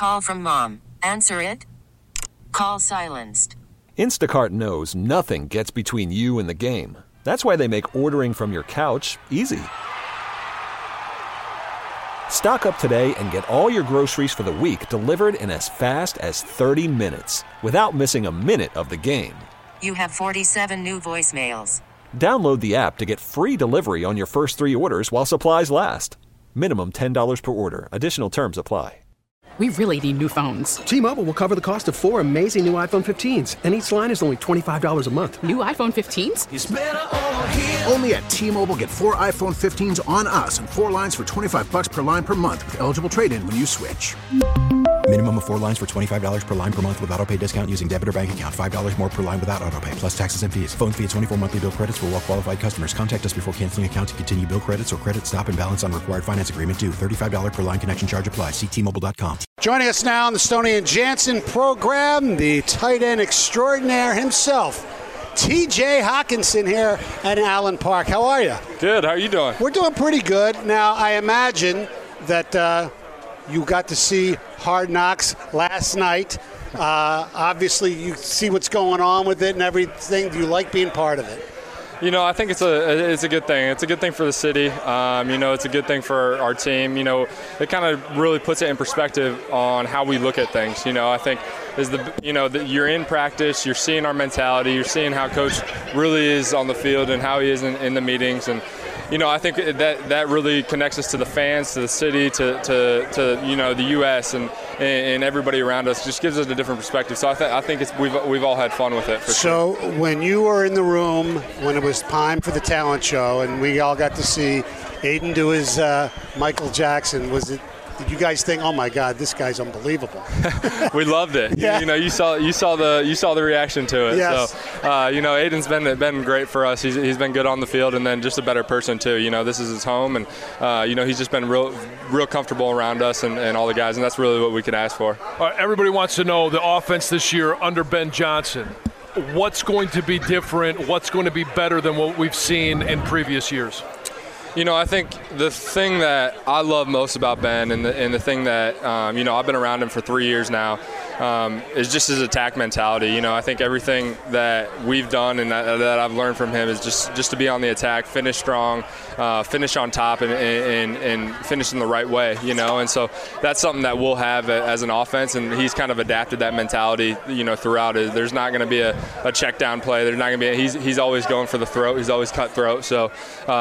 call from mom. Answer it. Call silenced. Instacart knows nothing gets between you and the game. That's why they make ordering from your couch easy. Stock up today and get all your groceries for the week delivered in as fast as 30 minutes without missing a minute of the game. You have 47 new voicemails. Download the app to get free delivery on your first 3 orders while supplies last. Minimum $10 per order. Additional terms apply. We really need new phones. T-Mobile will cover the cost of 4 amazing new iPhone 15s, and each line is only $25 a month. New iPhone 15s? It's better over here. Only at T-Mobile, get 4 iPhone 15s on us and 4 lines for $25 per line per month with eligible trade-in when you switch. Minimum of 4 lines for $25 per line per month with autopay discount using debit or bank account. $5 more per line without autopay, plus taxes and fees. Phone fee at 24 monthly bill credits for well-qualified customers. Contact us before canceling account to continue bill credits or credit stop and balance on required finance agreement due. $35 per line connection charge applies. See T-Mobile.com. Joining us now on the Stoney and Jansen program, the tight end extraordinaire himself, TJ Hockenson here at Allen Park. How are you? Good. How are you doing? We're doing pretty good. Now, I imagine that you got to see Hard Knocks last night. Obviously, you see what's going on with it and everything. Do you like being part of it? You know, I think it's a good thing. It's a good thing for the city. It's a good thing for our team. You know, it kind of really puts it in perspective on how we look at things. You know, I think you're in practice, you're seeing our mentality, you're seeing how Coach really is on the field and how he is in the meetings. And, you know, I think that really connects us to the fans, to the city, to the U.S. and everybody around us. Just gives us a different perspective. So I think we've all had fun with it. So when you were in the room when it was time for the talent show and we all got to see Aiden do his Michael Jackson, did you guys think, oh my God, this guy's unbelievable? We loved it. Yeah. You know, you saw the reaction to it. Yes. So, Aiden's been great for us. He's been good on the field, and then just a better person too. You know, this is his home, and he's just been real comfortable around us and all the guys, and that's really what we could ask for. Everybody wants to know the offense this year under Ben Johnson. What's going to be different? What's going to be better than what we've seen in previous years? You know, I think the thing that I love most about Ben and the thing that, I've been around him for 3 years now, is just his attack mentality. You know, I think everything that we've done and that I've learned from him is just to be on the attack, finish strong, finish on top, and finish in the right way, you know. And so that's something that we'll have as an offense, and he's kind of adapted that mentality, you know, throughout it. There's not going to be a check down play. There's not going to be he's always going for the throat. He's always cutthroat. So,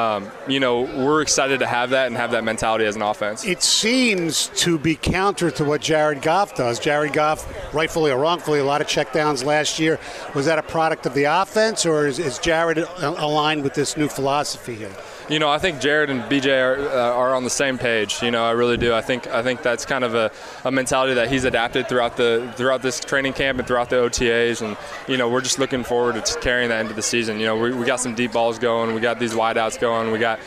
we're excited to have that and have that mentality as an offense. It seems to be counter to what Jared Goff does. Jared Goff, rightfully or wrongfully, a lot of checkdowns last year. Was that a product of the offense, or is Jared aligned with this new philosophy here? You know, I think Jared and BJ are on the same page. You know, I really do. I think that's kind of a mentality that he's adapted throughout this training camp and throughout the OTAs, and you know, we're just looking forward to carrying that into the season. You know, we got some deep balls going, we got these wide outs going, we got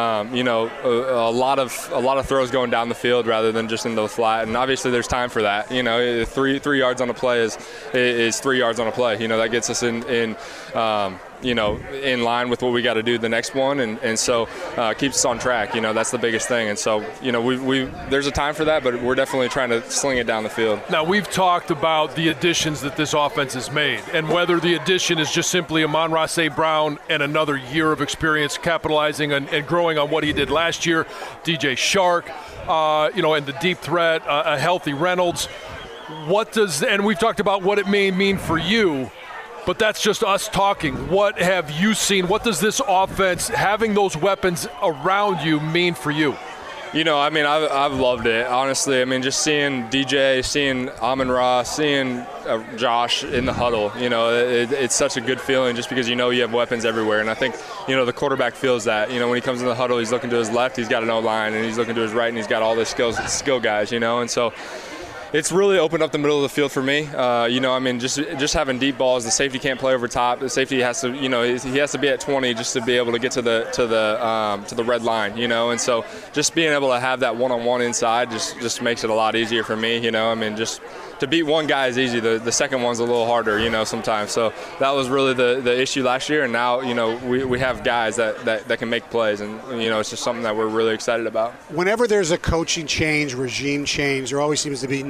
a lot of throws going down the field rather than just into the flat, and obviously there's time for that. You know, three yards on a play is 3 yards on a play. You know, that gets us in line with what we got to do the next one, and so keeps us on track. You know, that's the biggest thing. And so, you know, there's a time for that, but we're definitely trying to sling it down the field. Now, we've talked about the additions that this offense has made, and whether the addition is just simply Amon-Ra St. Brown and another year of experience capitalizing and growing on what he did last year, DJ Chark, and the deep threat, a healthy Reynolds. And we've talked about what it may mean for you, but that's just us talking. What have you seen? What does this offense, having those weapons around you, mean for you? You know, I mean, I've loved it, honestly. I mean, just seeing DJ, seeing Amon-Ra, seeing Josh in the huddle, you know, it's such a good feeling just because you know you have weapons everywhere. And I think, you know, the quarterback feels that. You know, when he comes in the huddle, he's looking to his left, he's got an O-line, and he's looking to his right, and he's got all the skill guys, you know. And so it's really opened up the middle of the field for me. Just having deep balls, the safety can't play over top. The safety has to, you know, he has to be at 20 just to be able to get to the red line, you know. And so just being able to have that one-on-one inside just makes it a lot easier for me, you know. I mean, just to beat one guy is easy. The second one's a little harder, you know, sometimes. So that was really the issue last year, and now, you know, we have guys that can make plays, and, you know, it's just something that we're really excited about. Whenever there's a coaching change, regime change, there always seems to be new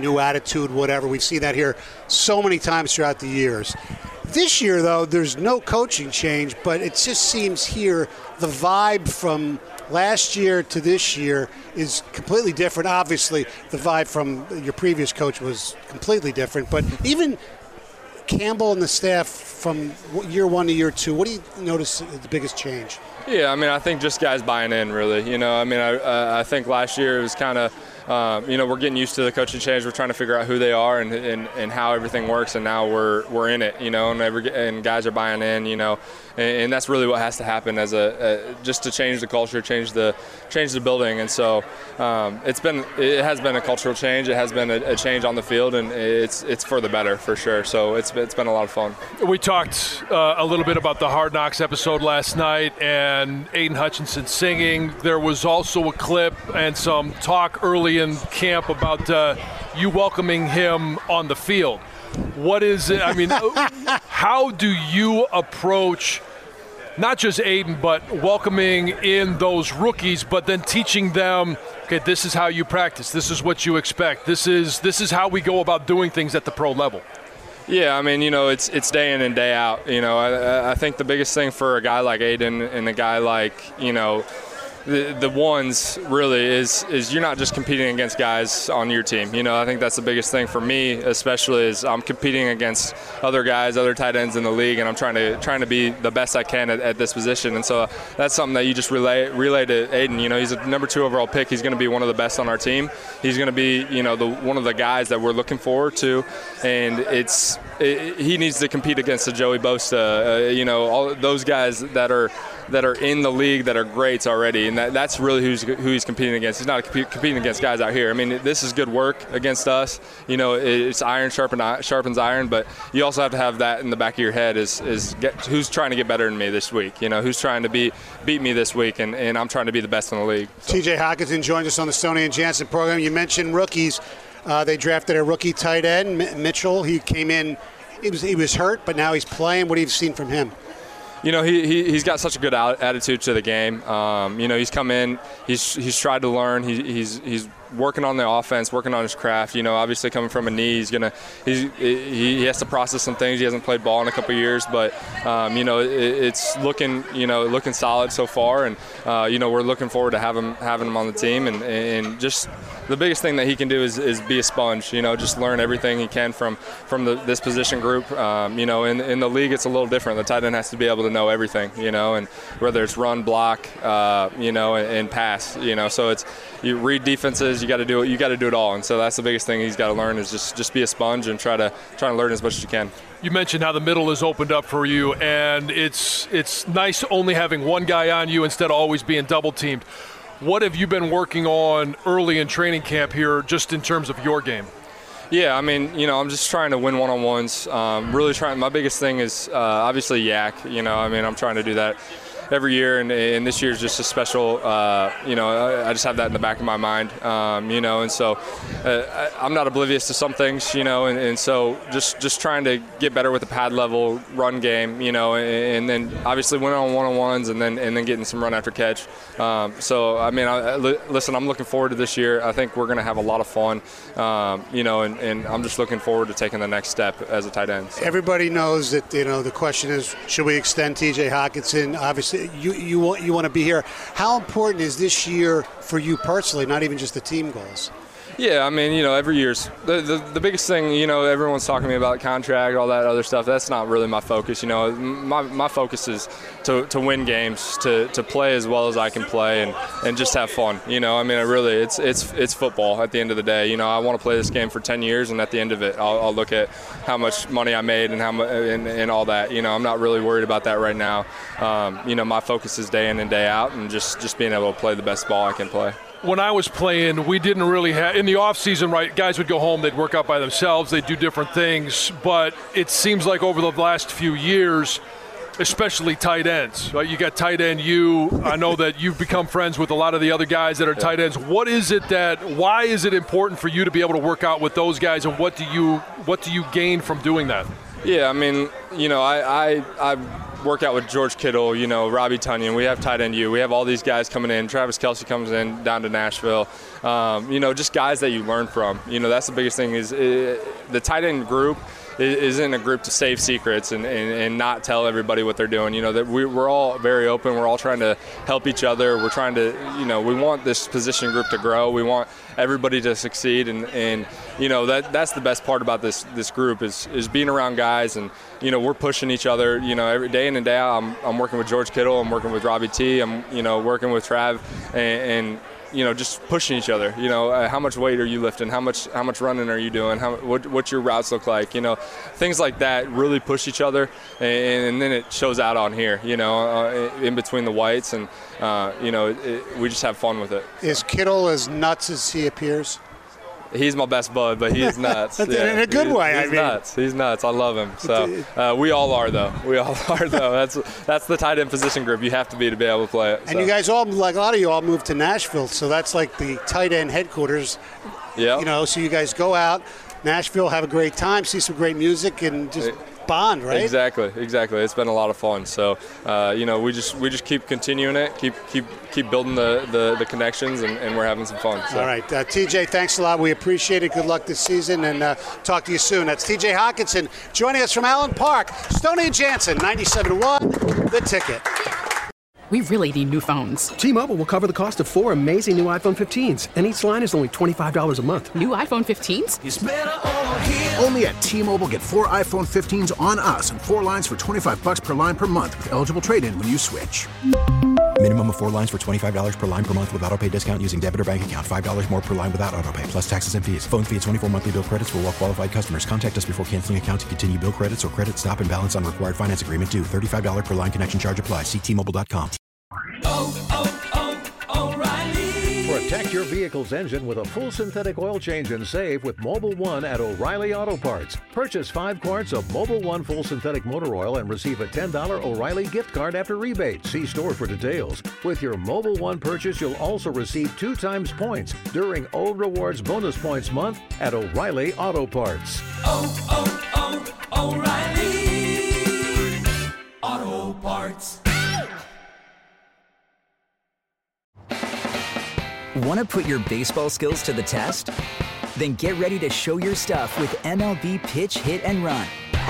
new attitude, whatever. We've seen that here so many times throughout the years. This year, though, there's no coaching change, but it just seems here the vibe from last year to this year is completely different. Obviously, the vibe from your previous coach was completely different, but even Campbell and the staff from year one to year two, what do you notice the biggest change? Yeah, I mean, I think just guys buying in, really. You know, I mean, I think last year it was kind of, you know, we're getting used to the coaching change. We're trying to figure out who they are and how everything works, and now we're in it, you know, and guys are buying in, you know, and that's really what has to happen as just to change the culture, change the building. And so it has been a cultural change. It has been a change on the field, and it's for the better for sure. So it's been a lot of fun. We talked a little bit about the Hard Knocks episode last night and Aiden Hutchinson singing. There was also a clip and some talk early in camp about you welcoming him on the field. What is it? I mean, how do you approach not just Aiden, but welcoming in those rookies, but then teaching them, okay, this is how you practice, this is what you expect, this is how we go about doing things at the pro level? Yeah, I mean, you know, it's day in and day out. You know, I think the biggest thing for a guy like Aiden and a guy like, you know, the ones really is you're not just competing against guys on your team. You know, I think that's the biggest thing for me, especially is I'm competing against other guys, other tight ends in the league, and I'm trying to be the best I can at this position. And so that's something that you just relay to Aiden. You know, he's a number 2 overall pick. He's going to be one of the best on our team. He's going to be, you know, one of the guys that we're looking forward to, and he needs to compete against the Joey Bosa, you know, all those guys that are in the league that are greats already, and that's really who he's competing against. He's not competing against guys out here. I mean, this is good work against us. You know, it's iron sharpens iron, but you also have to have that in the back of your head is who's trying to get better than me this week. You know, who's trying to beat me this week, and I'm trying to be the best in the league. So. TJ Hockenson joins us on the Stoney and Jansen program. You mentioned rookies. They drafted a rookie tight end, Mitchell. He came in. He was hurt, but now he's playing. What have you seen from him? You know, he's got such a good attitude to the game. You know, he's come in, he's tried to learn. He's working on the offense, working on his craft. You know, obviously coming from a knee, he has to process some things. He hasn't played ball in a couple of years, but you know, it's looking solid so far, and you know, we're looking forward to having him on the team, and just the biggest thing that he can do is be a sponge. You know, just learn everything he can from this position group. You know, in the league, it's a little different. The tight end has to be able to know everything. You know, and whether it's run, block, you know, and pass. You know, so you read defenses. You got to do it. You got to do it all. And so that's the biggest thing he's got to learn is just be a sponge and try to learn as much as you can. You mentioned how the middle is opened up for you, and it's nice only having one guy on you instead of always being double teamed. What have you been working on early in training camp here, just in terms of your game? Yeah, I mean, you know, I'm just trying to win one-on-ones. Really trying. My biggest thing is obviously yak. You know, I mean, I'm trying to do that every year, and this year is just a special, you know, I just have that in the back of my mind, you know, and so I'm not oblivious to some things, you know, and so just trying to get better with the pad level run game, you know, and then obviously win on one-on-ones and then getting some run after catch. So, I mean, listen, I'm looking forward to this year. I think we're going to have a lot of fun, you know, and I'm just looking forward to taking the next step as a tight end. So. Everybody knows that, you know, the question is, should we extend TJ Hockenson? Obviously, you want to be here. How important is this year for you personally, not even just the team goals? Yeah, I mean, you know, every year's the biggest thing, you know, everyone's talking to me about contract, all that other stuff. That's not really my focus. You know, my focus is to win games, to play as well as I can play and just have fun. You know, I mean, it's football at the end of the day. You know, I want to play this game for 10 years, and at the end of it, I'll look at how much money I made and and all that. You know, I'm not really worried about that right now. You know, my focus is day in and day out, and just being able to play the best ball I can play. When I was playing, we didn't really have – in the off-season, right, guys would go home, they'd work out by themselves, they'd do different things. But it seems like over the last few years, especially tight ends, right? You got tight end you. I know that you've become friends with a lot of the other guys that are tight ends. Why is it important for you to be able to work out with those guys, and what do you gain from doing that? Yeah, I mean, you know, I work out with George Kittle, you know, Robbie Tunyon. We have tight end U. We have all these guys coming in. Travis Kelce comes in down to Nashville. You know, just guys that you learn from. You know, that's the biggest thing is the tight end group isn't a group to save secrets and not tell everybody what they're doing. You know, that we're all very open. We're all trying to help each other. We're trying to, you know, we want this position group to grow. We want everybody to succeed. And you know, that's the best part about this group is being around guys. And, you know, we're pushing each other, you know, every day in and day out. I'm working with George Kittle. I'm working with Robbie T. I'm, you know, working with Trav and you know, just pushing each other. You know, how much weight are you lifting? How much running are you doing? What your routes look like? You know, things like that really push each other, and then it shows out on here. You know, in between the whites, and you know, we just have fun with it. Is Kittle as nuts as he appears? He's my best bud, but he is nuts. Yeah. In a good way. He's nuts. He's nuts. I love him. So we all are, though. We all are, though. That's the tight end position group. You have to be able to play it. And you guys all, like a lot of you, all moved to Nashville, so that's like the tight end headquarters. Yeah. You know, so you guys go out, Nashville, have a great time, see some great music, and just bond, right? Exactly. It's been a lot of fun. So, you know, we just keep continuing it, keep building the connections, and we're having some fun. So. All right, TJ, thanks a lot. We appreciate it. Good luck this season, and talk to you soon. That's TJ Hockenson joining us from Allen Park. Stoney and Jansen, 97.1, The Ticket. We really need new phones. T-Mobile will cover the cost of 4 amazing new iPhone 15s, and each line is only $25 a month. New iPhone 15s? It's better over here. Only at T-Mobile, get 4 iPhone 15s on us and 4 lines for $25 per line per month with eligible trade-in when you switch. Minimum of 4 lines for $25 per line per month with autopay discount using debit or bank account. $5 more per line without autopay, plus taxes and fees. Phone fee at 24 monthly bill credits for well-qualified customers. Contact us before canceling account to continue bill credits or credit stop and balance on required finance agreement due. $35 per line connection charge applies. See T-Mobile.com. O'Reilly. Protect your vehicle's engine with a full synthetic oil change and save with Mobil 1 at O'Reilly Auto Parts. Purchase 5 quarts of Mobil 1 full synthetic motor oil and receive a $10 O'Reilly gift card after rebate. See store for details. With your Mobil 1 purchase, you'll also receive 2 times points during O Rewards Bonus Points Month at O'Reilly Auto Parts. O'Reilly Auto Parts. Want to put your baseball skills to the test? Then get ready to show your stuff with MLB Pitch, Hit, and Run.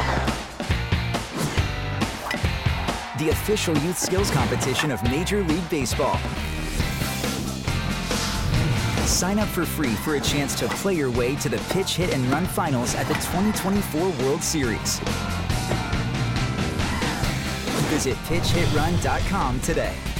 The official youth skills competition of Major League Baseball. Sign up for free for a chance to play your way to the Pitch, Hit, and Run finals at the 2024 World Series. Visit PitchHitRun.com today.